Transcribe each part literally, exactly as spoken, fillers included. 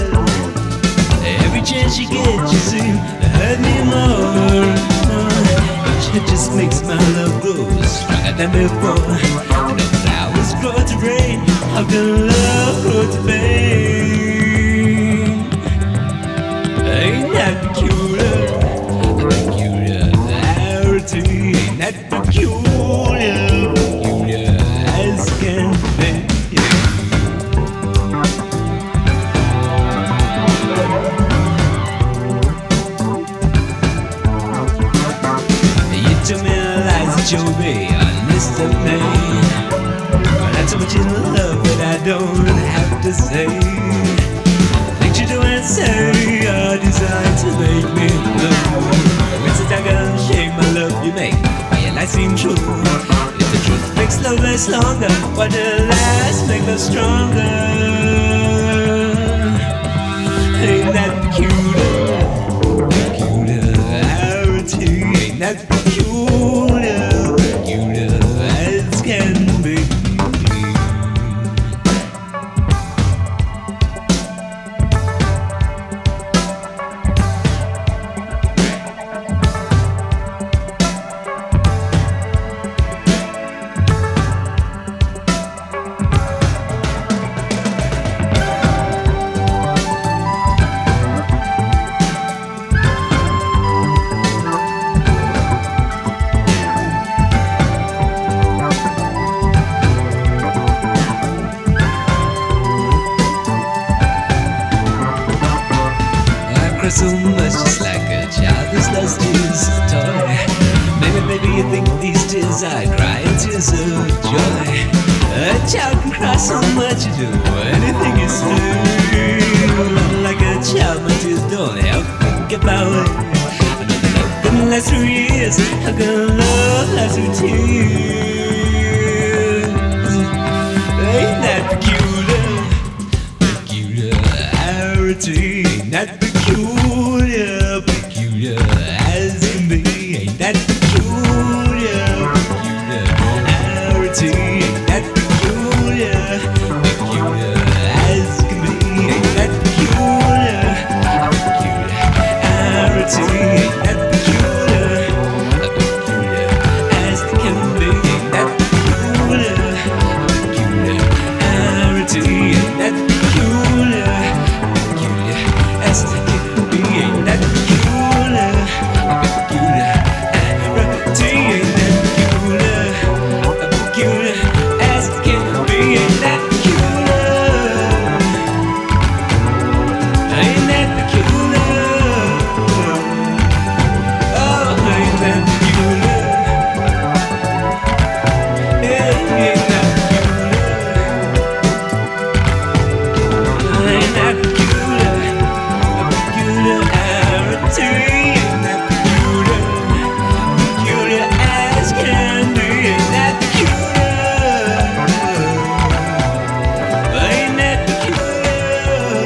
Every chance you get, you seem to hurt me more. Each hit just makes my love grow stronger than before. No flowers grow to rain, how can love grow to pain? Ain't that peculiar? Peculiarity, ain't that peculiar? Peculiar as can be. To me, lies that you'll be honest of me. But I'm so much in love that I don't have to say. Things you do and say are designed to make me love. It's a daggone shame my love you make, why your lies seem true. If the truth makes love last longer, why the lies make love stronger? Ain't that peculiar? Peculiarity, ain't that peculiar? Peculiar as can be. So much just like a child who's lost his toy. Maybe, maybe you think these tears I cry in tears of joy. A child can cry so much you do anything you say. Like a child, my tears don't help me get my way. Another love can last through years. How can love last through tears? Ain't that peculiar? Peculiarity, ain't that peculiar? Peculiar, peculiar as can be. Ain't that peculiar? Peculiarity, ain't that peculiar? Peculiar as can be. Ain't that peculiar? Peculiarity, ain't that peculiar? Peculiar as can be. Ain't that peculiar? Peculiarity, ain't that peculiar? Peculiar as can be. Ain't that peculiar? Peculiarity, ain't that peculiar? Peculiar as can be. Ain't that peculiar? Ain't that peculiar? Oh, ain't that peculiar? Yeah, ain't that peculiar? Ain't that peculiar? Peculiarity, ain't that peculiar? Peculiar as can be. Ain't that peculiar? Ain't that peculiar?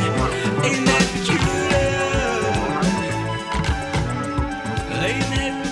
Ain't that peculiar? Ain't that